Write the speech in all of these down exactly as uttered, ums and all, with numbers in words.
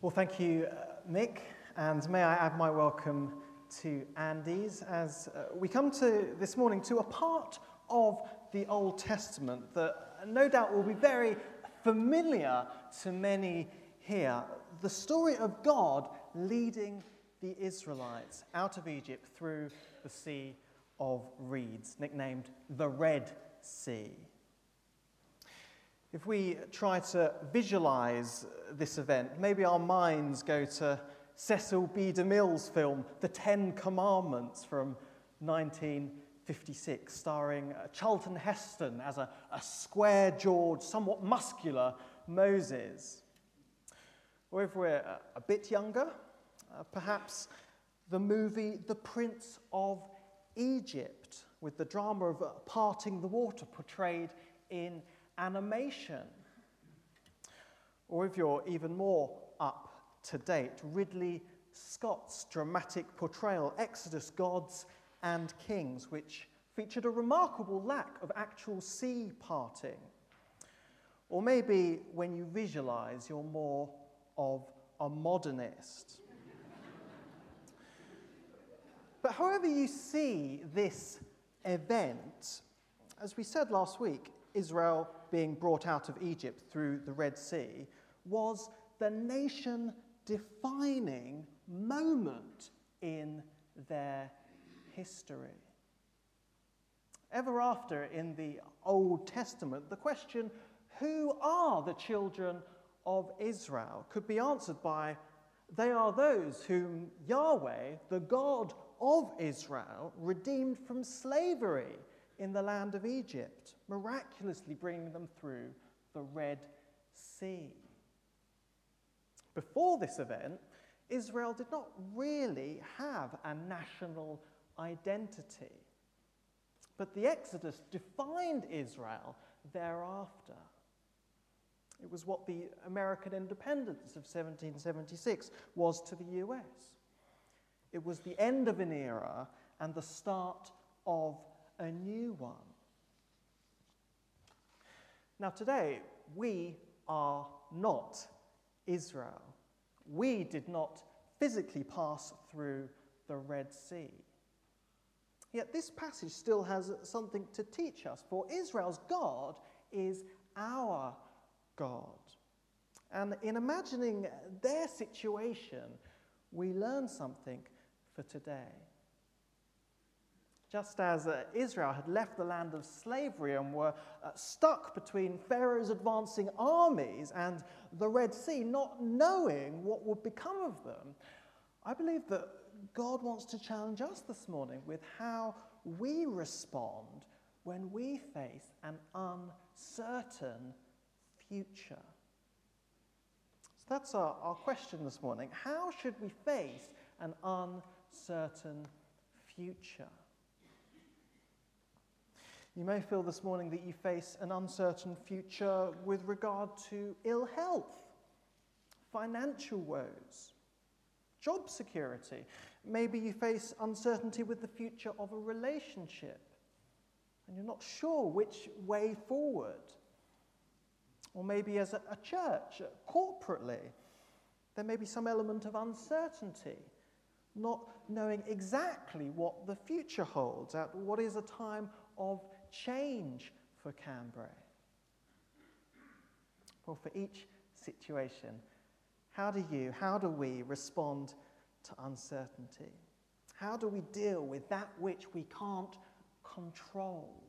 Well, thank you, uh, Mick, and may I add my welcome to Andy's as uh, we come to this morning to a part of the Old Testament that no doubt will be very familiar to many here. The story of God leading the Israelites out of Egypt through the Sea of Reeds, nicknamed the Red Sea. If we try to visualize this event, maybe our minds go to Cecil B. DeMille's film, The Ten Commandments from nineteen fifty-six, starring Charlton Heston as a, a square-jawed, somewhat muscular Moses. Or if we're a, a bit younger, uh, perhaps the movie The Prince of Egypt, with the drama of uh, parting the water portrayed in animation. Or if you're even more up to date, Ridley Scott's dramatic portrayal, Exodus, Gods and Kings, which featured a remarkable lack of actual sea parting. Or maybe when you visualize, you're more of a modernist. But however you see this event, as we said last week, Israel being brought out of Egypt through the Red Sea was the nation-defining moment in their history. Ever after, in the Old Testament, the question, who are the children of Israel, could be answered by, they are those whom Yahweh, the God of Israel, redeemed from slavery in the land of Egypt, miraculously bringing them through the Red Sea. Before this event, Israel did not really have a national identity. But the Exodus defined Israel thereafter. It was what the American independence of seventeen seventy-six was to the U S. It was the end of an era and the start of a new one. Now today, we are not Israel. We did not physically pass through the Red Sea. Yet this passage still has something to teach us, for Israel's God is our God. And in imagining their situation, we learn something for today. Just as uh, Israel had left the land of slavery and were uh, stuck between Pharaoh's advancing armies and the Red Sea, not knowing what would become of them, I believe that God wants to challenge us this morning with how we respond when we face an uncertain future. So that's our, our question this morning. How should we face an uncertain future? You may feel this morning that you face an uncertain future with regard to ill health, financial woes, job security. Maybe you face uncertainty with the future of a relationship, and you're not sure which way forward. Or maybe as a, a church, corporately, there may be some element of uncertainty, not knowing exactly what the future holds at what is a time of change for Cambrai. Well, for each situation, how do you, how do we respond to uncertainty? How do we deal with that which we can't control?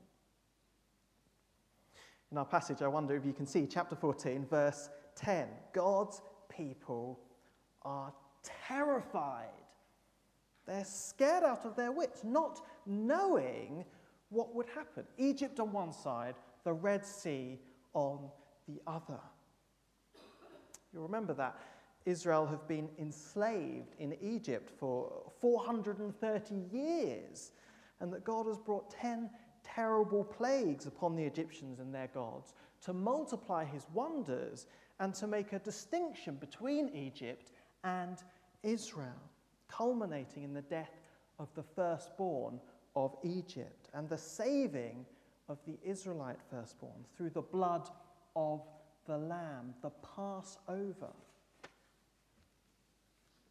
In our passage, I wonder if you can see chapter fourteen, verse ten. God's people are terrified. They're scared out of their wits, not knowing what would happen. Egypt on one side, the Red Sea on the other. You'll remember that Israel have been enslaved in Egypt for four hundred thirty years, and that God has brought ten terrible plagues upon the Egyptians and their gods to multiply his wonders and to make a distinction between Egypt and Israel, culminating in the death of the firstborn of Egypt and the saving of the Israelite firstborn through the blood of the Lamb, the Passover.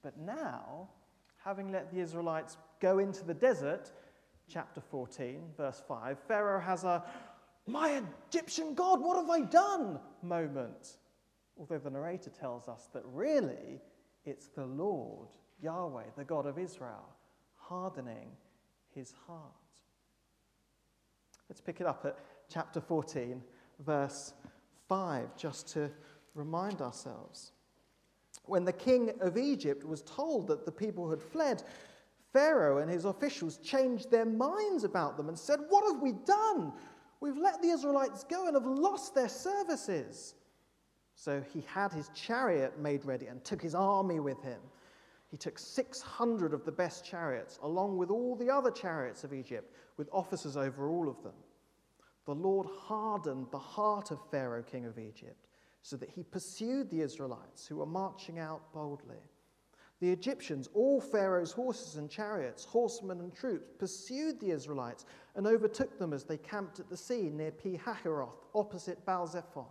But now, having let the Israelites go into the desert, chapter fourteen, verse five, Pharaoh has a, "My Egyptian God, what have I done?" moment. Although the narrator tells us that really it's the Lord, Yahweh, the God of Israel, hardening his heart. Let's pick it up at chapter fourteen, verse five, just to remind ourselves. When the king of Egypt was told that the people had fled, Pharaoh and his officials changed their minds about them and said, "What have we done? We've let the Israelites go and have lost their services." So he had his chariot made ready and took his army with him. He took six hundred of the best chariots, along with all the other chariots of Egypt, with officers over all of them. The Lord hardened the heart of Pharaoh, king of Egypt, so that he pursued the Israelites who were marching out boldly. The Egyptians, all Pharaoh's horses and chariots, horsemen and troops, pursued the Israelites and overtook them as they camped at the sea near Pi-hahiroth, opposite Baal-zephon.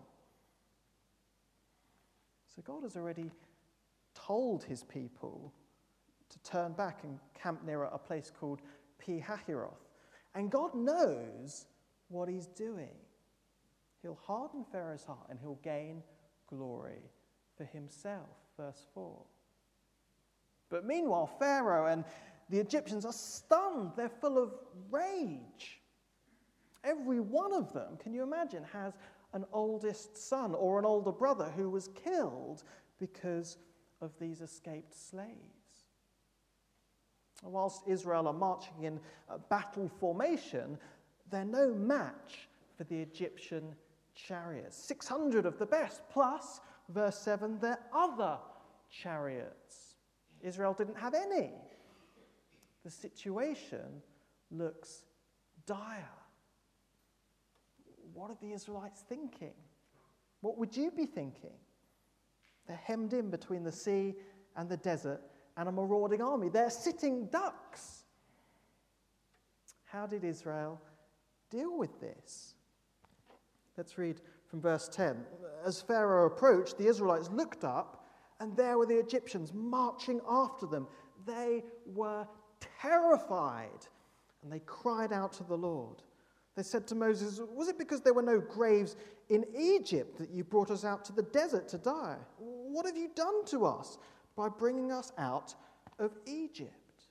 So God has already told his people to turn back and camp near a place called Pi-hahiroth. And God knows what he's doing. He'll harden Pharaoh's heart and he'll gain glory for himself. Verse four. But meanwhile, Pharaoh and the Egyptians are stunned. They're full of rage. Every one of them, can you imagine, has an oldest son or an older brother who was killed because of these escaped slaves. And whilst Israel are marching in battle formation, they're no match for the Egyptian chariots. six hundred of the best, plus, verse seven, their other chariots. Israel didn't have any. The situation looks dire. What are the Israelites thinking? What would you be thinking? They're hemmed in between the sea and the desert and a marauding army. They're sitting ducks. How did Israel deal with this? Let's read from verse ten. As Pharaoh approached, the Israelites looked up, and there were the Egyptians marching after them. They were terrified, and they cried out to the Lord. They said to Moses, "Was it because there were no graves in Egypt that you brought us out to the desert to die? What have you done to us by bringing us out of Egypt?"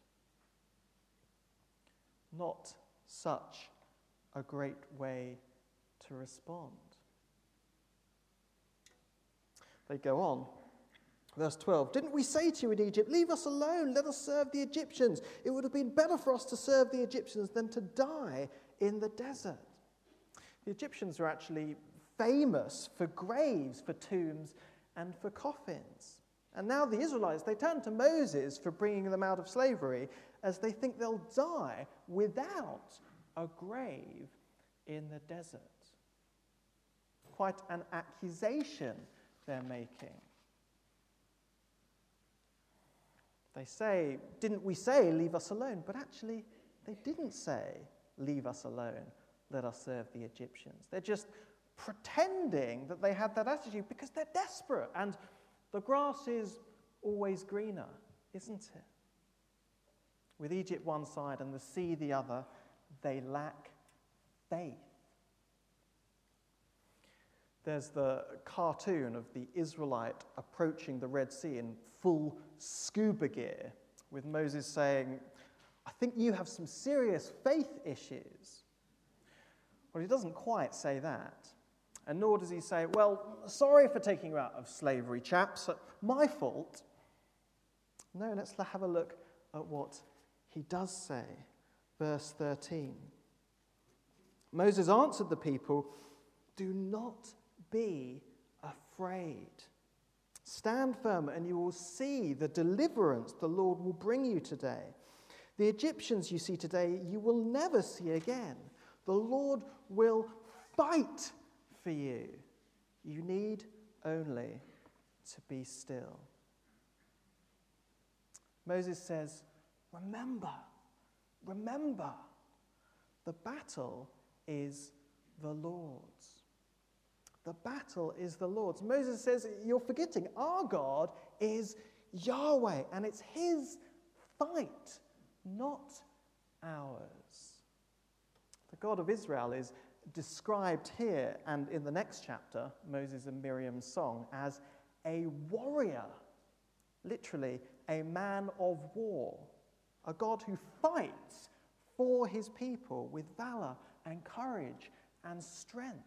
Not such a great way to respond. They go on. Verse twelve, "Didn't we say to you in Egypt, 'Leave us alone, let us serve the Egyptians'? It would have been better for us to serve the Egyptians than to die in the desert." The Egyptians are actually famous for graves, for tombs, and for coffins. And now the Israelites, they turn to Moses for bringing them out of slavery, as they think they'll die without a grave in the desert. Quite an accusation they're making. They say, "Didn't we say, 'Leave us alone'?" But actually, they didn't say, "Leave us alone, let us serve the Egyptians." They're just pretending that they had that attitude because they're desperate. And the grass is always greener, isn't it? With Egypt one side and the sea the other, they lack faith. There's the cartoon of the Israelite approaching the Red Sea in full scuba gear, with Moses saying, "I think you have some serious faith issues." Well, he doesn't quite say that. And nor does he say, "Well, sorry for taking you out of slavery, chaps. My fault." No, let's have a look at what he does say. Verse thirteen. Moses answered the people, "Do not be afraid. Stand firm, and you will see the deliverance the Lord will bring you today. The Egyptians you see today, you will never see again. The Lord will fight for you. You need only to be still." Moses says, remember, remember, the battle is the Lord's. The battle is the Lord's. Moses says, you're forgetting, our God is Yahweh, and it's his fight, not ours. The God of Israel is described here and in the next chapter, Moses and Miriam's song, as a warrior, literally a man of war, a God who fights for his people with valor and courage and strength.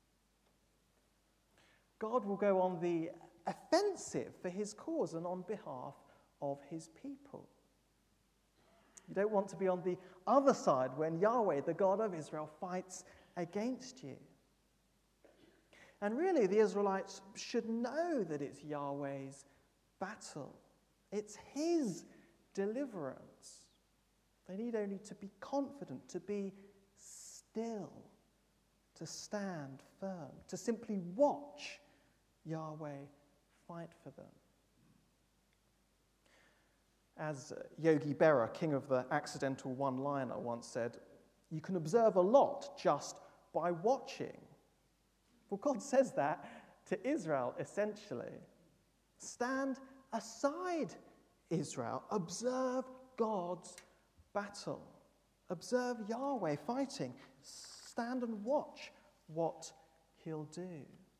God will go on the offensive for his cause and on behalf of his people. You don't want to be on the other side when Yahweh, the God of Israel, fights against you. And really, the Israelites should know that it's Yahweh's battle. It's his deliverance. They need only to be confident, to be still, to stand firm, to simply watch Yahweh fight for them. As Yogi Berra, king of the accidental one-liner, once said, you can observe a lot just by watching. Well, God says that to Israel, essentially. Stand aside, Israel. Observe God's battle. Observe Yahweh fighting. Stand and watch what he'll do.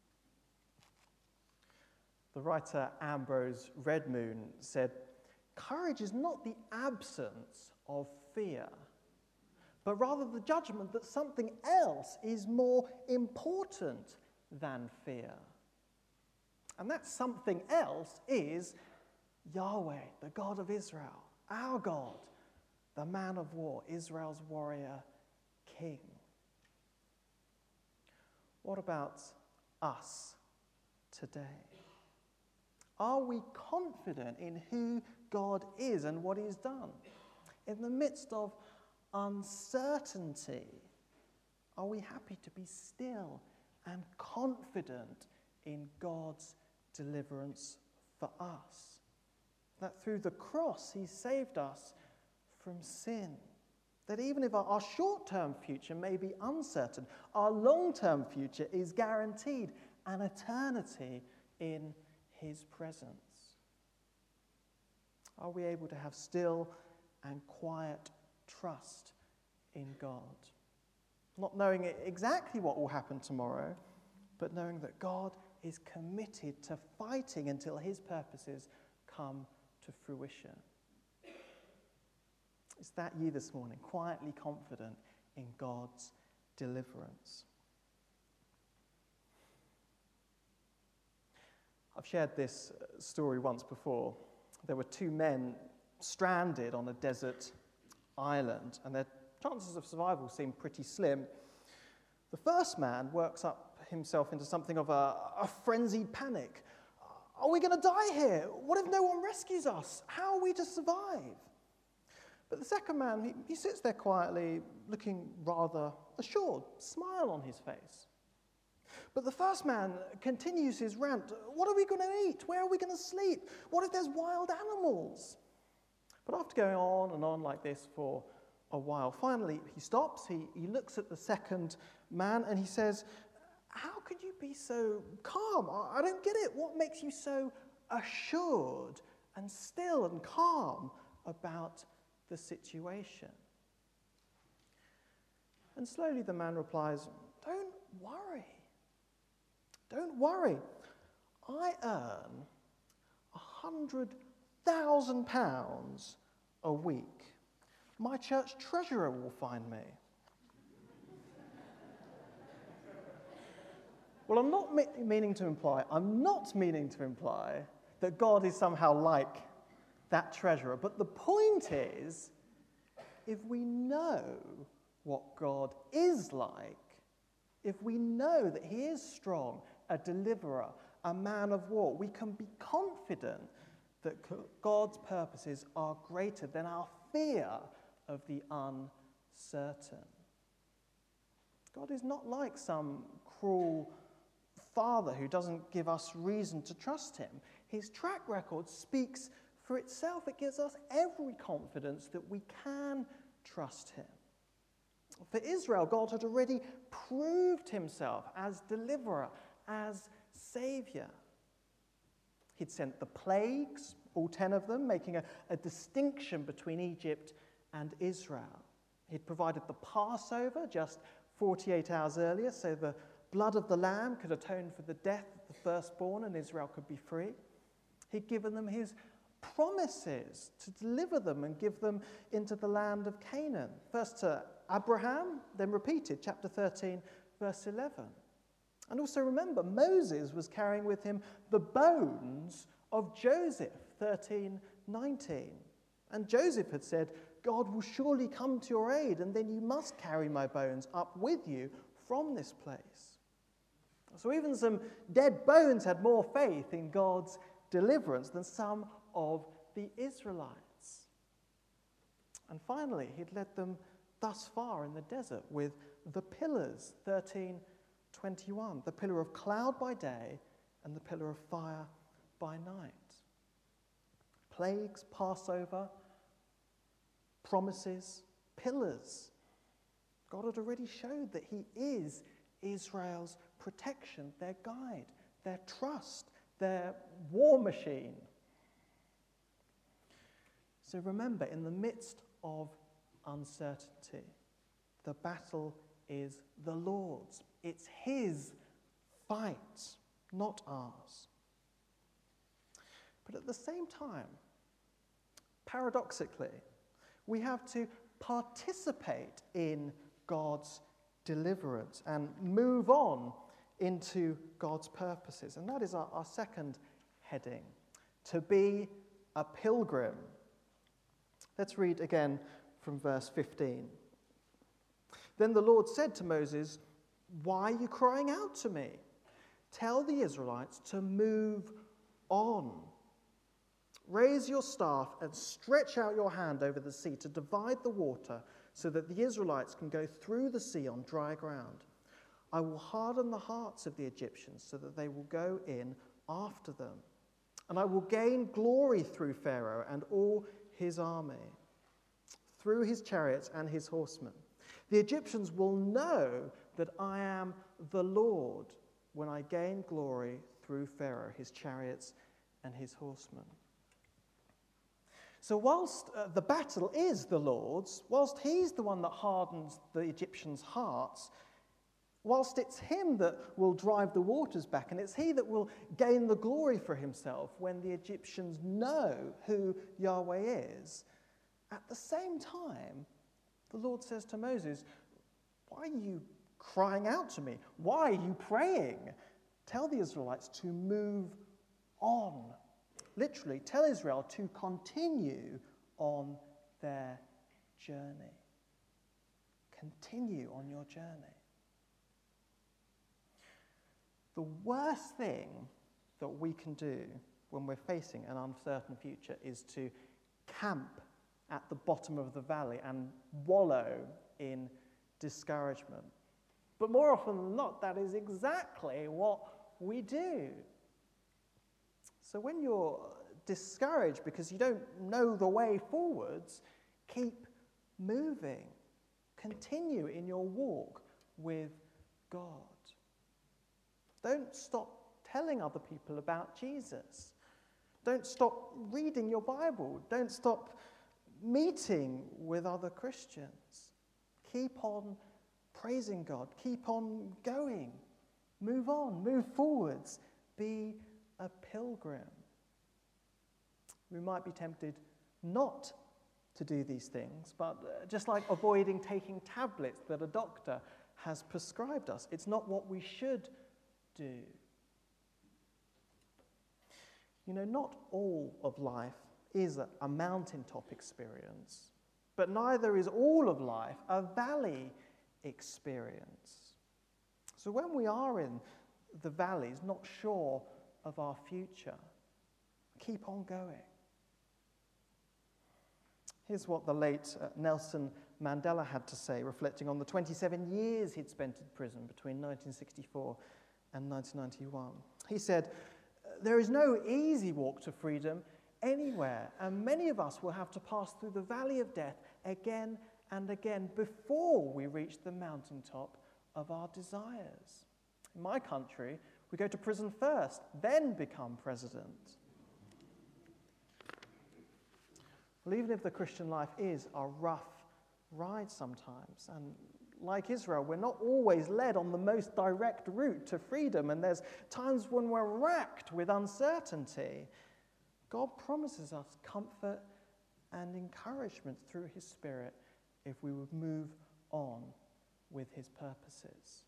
The writer Ambrose Redmoon said, courage is not the absence of fear, but rather the judgment that something else is more important than fear. And that something else is Yahweh, the God of Israel, our God, the man of war, Israel's warrior king. What about us today? Are we confident in who God is and what he's done? In the midst of uncertainty, are we happy to be still and confident in God's deliverance for us? That through the cross he saved us from sin. That even if our, our short-term future may be uncertain, our long-term future is guaranteed an eternity in his presence. Are we able to have still and quiet trust in God? Not knowing exactly what will happen tomorrow, but knowing that God is committed to fighting until his purposes come to fruition. Is that you this morning, quietly confident in God's deliverance? I've shared this story once before. There were two men stranded on a desert island, and their chances of survival seemed pretty slim. The first man works up himself into something of a, a frenzied panic. Are we going to die here? What if no one rescues us? How are we to survive? But the second man, he, he sits there quietly, looking rather assured, smile on his face. But the first man continues his rant. What are we going to eat? Where are we going to sleep? What if there's wild animals? But after going on and on like this for a while, finally he stops, he, he looks at the second man and he says, how could you be so calm? I, I don't get it. What makes you so assured and still and calm about the situation? And slowly the man replies, don't worry. Don't worry. I earn a hundred thousand pounds a week. My church treasurer will find me. Well, I'm not me- meaning to imply, I'm not meaning to imply that God is somehow like that treasurer. But the point is, if we know what God is like, if we know that he is strong, a deliverer, a man of war, we can be confident that God's purposes are greater than our fear of the uncertain. God is not like some cruel father who doesn't give us reason to trust him. His track record speaks for itself. It gives us every confidence that we can trust him. For Israel, God had already proved himself as deliverer, as Saviour. He'd sent the plagues all ten of them, making a, a distinction between Egypt and Israel. He'd provided the Passover just forty-eight hours earlier, so the blood of the lamb could atone for the death of the firstborn and Israel could be free. He'd given them his promises to deliver them and give them into the land of Canaan. First to Abraham, then repeated, chapter thirteen, verse eleven. And also remember, Moses was carrying with him the bones of Joseph, thirteen nineteen. And Joseph had said, God will surely come to your aid, and then you must carry my bones up with you from this place. So even some dead bones had more faith in God's deliverance than some of the Israelites. And finally, he'd led them thus far in the desert with the pillars, thirteen twenty-one, the pillar of cloud by day and the pillar of fire by night. Plagues, Passover, promises, pillars. God had already showed that he is Israel's protection, their guide, their trust, their war machine. So remember, in the midst of uncertainty, the battle is the Lord's. It's his fight, not ours. But at the same time, paradoxically, we have to participate in God's deliverance and move on into God's purposes. And that is our, our second heading, to be a pilgrim. Let's read again from verse fifteen. Then the Lord said to Moses, why are you crying out to me? Tell the Israelites to move on. Raise your staff and stretch out your hand over the sea to divide the water so that the Israelites can go through the sea on dry ground. I will harden the hearts of the Egyptians so that they will go in after them. And I will gain glory through Pharaoh and all his army, through his chariots and his horsemen. The Egyptians will know that I am the Lord when I gain glory through Pharaoh, his chariots and his horsemen. So whilst uh, the battle is the Lord's, whilst he's the one that hardens the Egyptians' hearts, whilst it's him that will drive the waters back, and it's he that will gain the glory for himself when the Egyptians know who Yahweh is, at the same time, the Lord says to Moses, why are you crying out to me? Why are you praying? Tell the Israelites to move on. Literally, tell Israel to continue on their journey. Continue on your journey. The worst thing that we can do when we're facing an uncertain future is to camp at the bottom of the valley and wallow in discouragement. But more often than not, that is exactly what we do. So when you're discouraged because you don't know the way forwards, keep moving. Continue in your walk with God. Don't stop telling other people about Jesus. Don't stop reading your Bible. Don't stop meeting with other Christians. Keep on praising God. Keep on going. Move on. Move forwards. Be a pilgrim. We might be tempted not to do these things, but just like avoiding taking tablets that a doctor has prescribed us, it's not what we should do. You know, not all of life is a, a mountaintop experience, but neither is all of life a valley experience. So when we are in the valleys, not sure of our future, keep on going. Here's what the late uh, Nelson Mandela had to say, reflecting on the twenty-seven years he'd spent in prison between nineteen sixty-four and nineteen ninety-one. He said, there is no easy walk to freedom anywhere, and many of us will have to pass through the valley of death again and again before we reach the mountaintop of our desires. In my country, we go to prison first, then become president. Well, even if the Christian life is a rough ride sometimes, and like Israel, we're not always led on the most direct route to freedom, and there's times when we're racked with uncertainty, God promises us comfort and encouragement through his Spirit if we would move on with his purposes.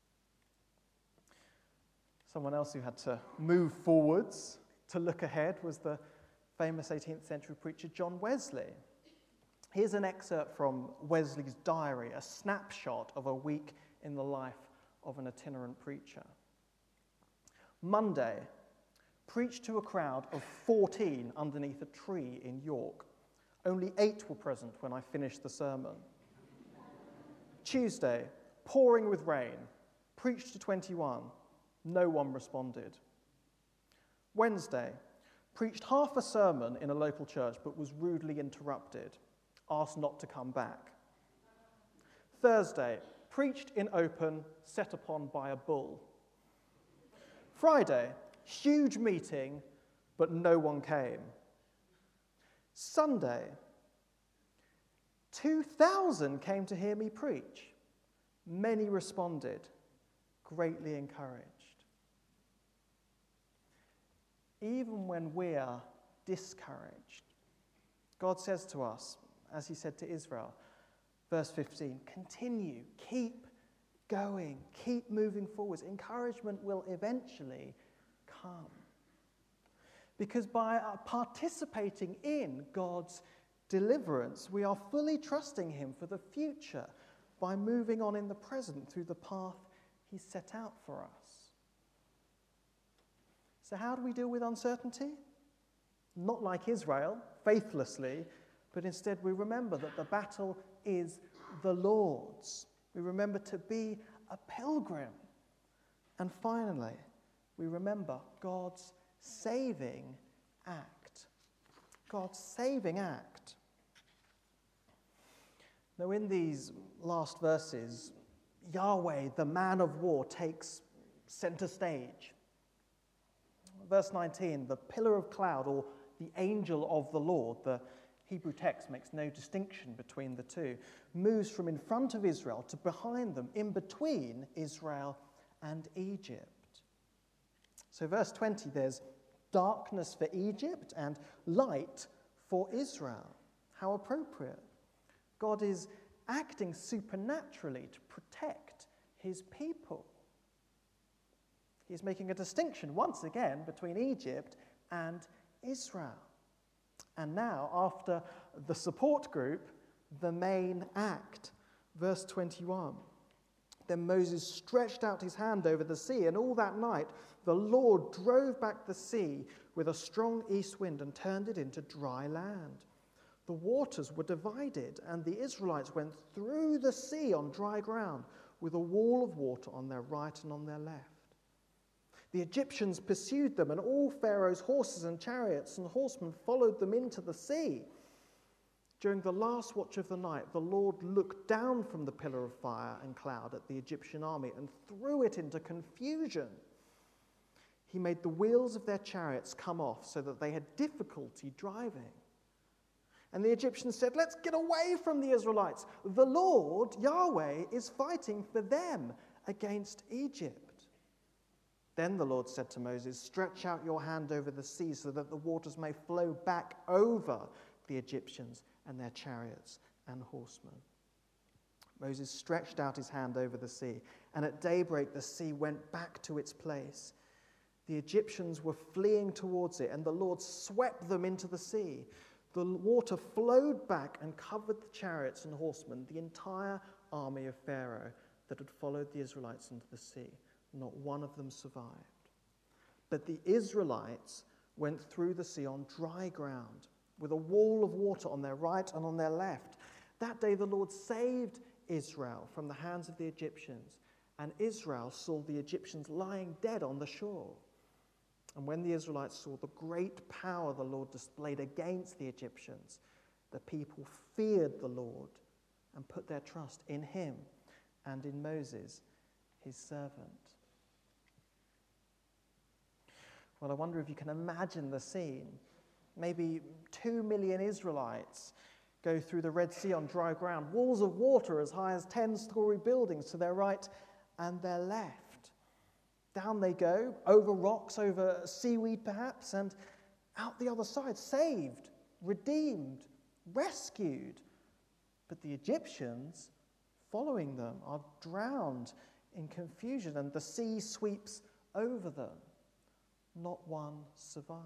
Someone else who had to move forwards to look ahead was the famous eighteenth century preacher John Wesley. Here's an excerpt from Wesley's diary, a snapshot of a week in the life of an itinerant preacher. Monday, preached to a crowd of fourteen underneath a tree in York. Only eight were present when I finished the sermon. Tuesday, pouring with rain, preached to twenty-one. No one responded. Wednesday, preached half a sermon in a local church but was rudely interrupted. Asked not to come back. Thursday, preached in open, set upon by a bull. Friday, huge meeting, but no one came. Sunday, two thousand came to hear me preach. Many responded, greatly encouraged. Even when we are discouraged, God says to us, as he said to Israel, verse fifteen, continue, keep going, keep moving forwards. Encouragement will eventually come. Because by participating in God's deliverance, we are fully trusting him for the future by moving on in the present through the path he set out for us. So how do we deal with uncertainty? Not like Israel, faithlessly, but instead we remember that the battle is the Lord's. We remember to be a pilgrim. And finally, we remember God's saving act. God's saving act. Now, in these last verses, Yahweh, the man of war, takes center stage. Verse nineteen, the pillar of cloud, or the angel of the Lord, the Hebrew text makes no distinction between the two, moves from in front of Israel to behind them, in between Israel and Egypt. So verse twenty, there's darkness for Egypt and light for Israel. How appropriate. God is acting supernaturally to protect his people. He's making a distinction once again between Egypt and Israel. And now, after the support group, the main act. Verse twenty-one. Then Moses stretched out his hand over the sea, and all that night the Lord drove back the sea with a strong east wind and turned it into dry land. The waters were divided, and the Israelites went through the sea on dry ground with a wall of water on their right and on their left. The Egyptians pursued them, and all Pharaoh's horses and chariots and horsemen followed them into the sea. During the last watch of the night, the Lord looked down from the pillar of fire and cloud at the Egyptian army and threw it into confusion. He made the wheels of their chariots come off so that they had difficulty driving. And the Egyptians said, "Let's get away from the Israelites. The Lord, Yahweh, is fighting for them against Egypt." Then the Lord said to Moses, "Stretch out your hand over the sea so that the waters may flow back over the Egyptians and their chariots and horsemen." Moses stretched out his hand over the sea, and at daybreak the sea went back to its place. The Egyptians were fleeing towards it, and the Lord swept them into the sea. The water flowed back and covered the chariots and horsemen, the entire army of Pharaoh that had followed the Israelites into the sea. Not one of them survived. But the Israelites went through the sea on dry ground, with a wall of water on their right and on their left. That day the Lord saved Israel from the hands of the Egyptians, and Israel saw the Egyptians lying dead on the shore. And when the Israelites saw the great power the Lord displayed against the Egyptians, the people feared the Lord and put their trust in him and in Moses, his servant. Well, I wonder if you can imagine the scene. Maybe two million Israelites go through the Red Sea on dry ground, walls of water as high as ten-story buildings to their right and their left. Down they go, over rocks, over seaweed perhaps, and out the other side, saved, redeemed, rescued. But the Egyptians following them are drowned in confusion, and the sea sweeps over them. Not one survives.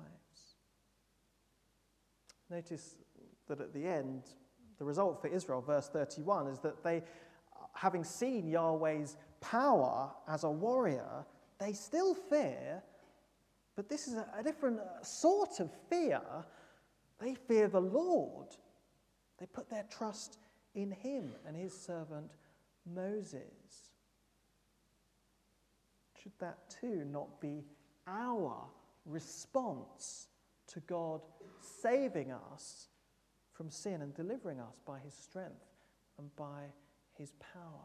Notice that at the end, the result for Israel, verse thirty-one, is that they, having seen Yahweh's power as a warrior, they still fear, but this is a, a different sort of fear. They fear the Lord. They put their trust in him and his servant Moses. Should that too not be our response to God saving us from sin and delivering us by his strength and by his power?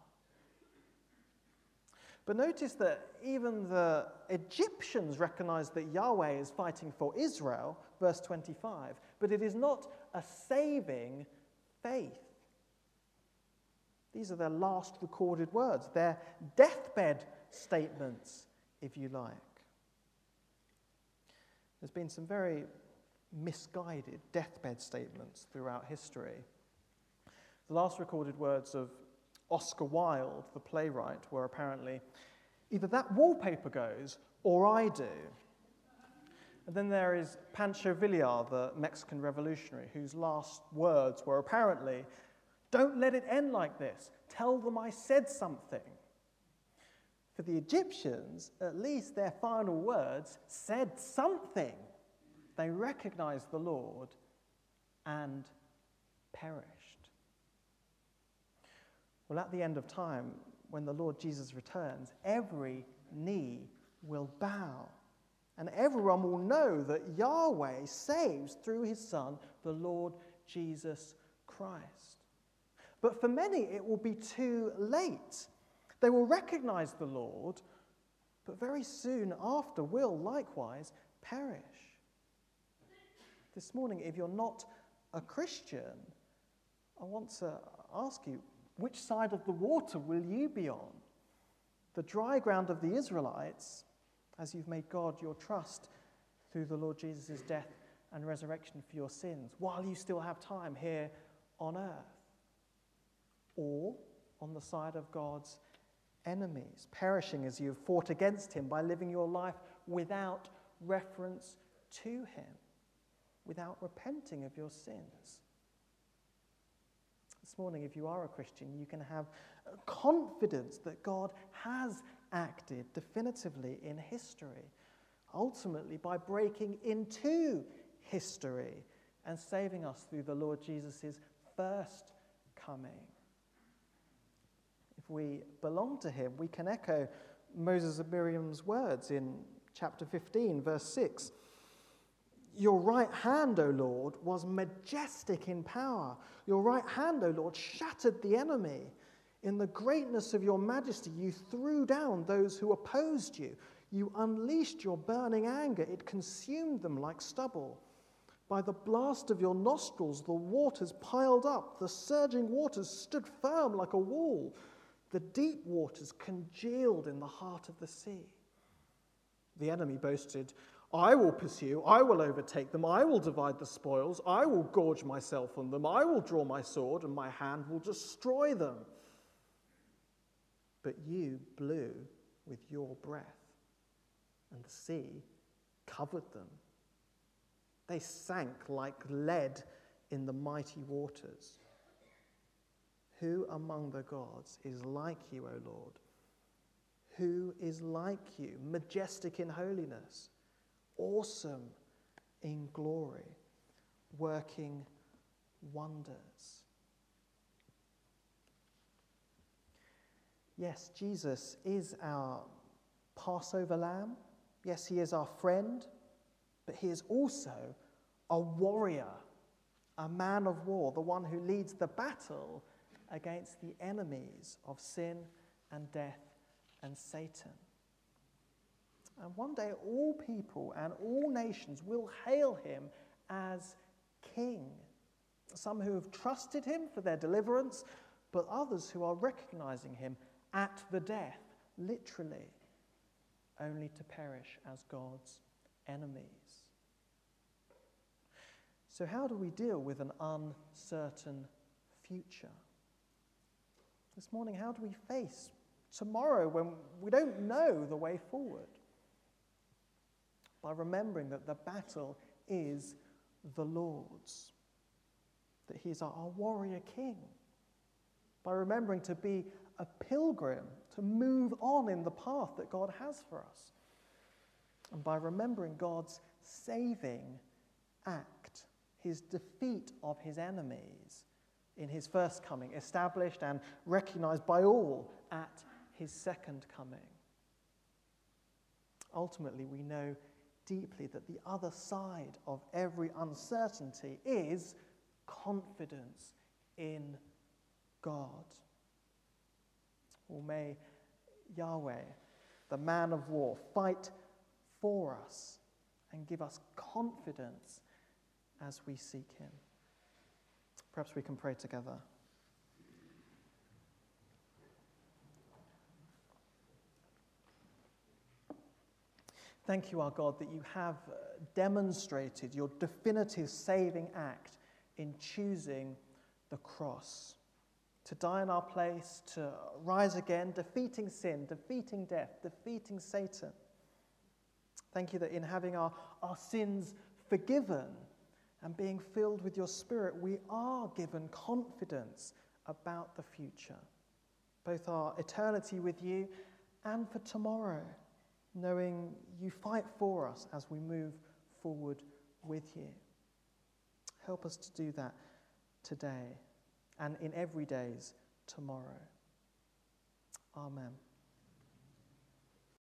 But notice that even the Egyptians recognize that Yahweh is fighting for Israel, verse twenty-five, but it is not a saving faith. These are their last recorded words, their deathbed statements, if you like. There's been some very misguided deathbed statements throughout history. The last recorded words of Oscar Wilde, the playwright, were apparently, either that wallpaper goes or I do. And then there is Pancho Villa, the Mexican revolutionary, whose last words were apparently, "Don't let it end like this. Tell them I said something." For the Egyptians, at least their final words said something. They recognized the Lord and perished. Well, at the end of time, when the Lord Jesus returns, every knee will bow, and everyone will know that Yahweh saves through his Son, the Lord Jesus Christ. But for many, it will be too late. They will recognize the Lord, but very soon after will likewise perish. This morning, if you're not a Christian, I want to ask you, which side of the water will you be on? The dry ground of the Israelites, as you've made God your trust through the Lord Jesus' death and resurrection for your sins, while you still have time here on earth? Or on the side of God's enemies, perishing as you have fought against him by living your life without reference to him, without repenting of your sins? This morning, if you are a Christian, you can have confidence that God has acted definitively in history, ultimately by breaking into history and saving us through the Lord Jesus' first coming. If we belong to him, we can echo Moses and Miriam's words in chapter fifteen, verse six. Your right hand, O Lord, was majestic in power. Your right hand, O Lord, shattered the enemy. In the greatness of your majesty, you threw down those who opposed you. You unleashed your burning anger. It consumed them like stubble. By the blast of your nostrils, the waters piled up. The surging waters stood firm like a wall. The deep waters congealed in the heart of the sea. The enemy boasted, I will pursue, I will overtake them, I will divide the spoils, I will gorge myself on them, I will draw my sword, and my hand will destroy them. But you blew with your breath, and the sea covered them. They sank like lead in the mighty waters. Who among the gods is like you, O Lord? Who is like you, majestic in holiness, awesome in glory, working wonders? Yes, Jesus is our Passover lamb. Yes, he is our friend, but he is also a warrior, a man of war, the one who leads the battle against the enemies of sin and death and Satan. And one day all people and all nations will hail him as King. Some who have trusted him for their deliverance, but others who are recognizing him at the death, literally, only to perish as God's enemies. So how do we deal with an uncertain future? This morning, how do we face tomorrow when we don't know the way forward? By remembering that the battle is the Lord's, that he's our, our warrior king. By remembering to be a pilgrim, to move on in the path that God has for us. And by remembering God's saving act, his defeat of his enemies in his first coming, established and recognized by all at his second coming. Ultimately, we know deeply that the other side of every uncertainty is confidence in God. Or may Yahweh, the man of war, fight for us and give us confidence as we seek him. Perhaps we can pray together. Thank you, our God, that you have demonstrated your definitive saving act in choosing the cross, to die in our place, to rise again, defeating sin, defeating death, defeating Satan. Thank you that in having our, our sins forgiven and being filled with your Spirit, we are given confidence about the future, both our eternity with you and for tomorrow, knowing you fight for us as we move forward with you. Help us to do that today and in every day's tomorrow. Amen.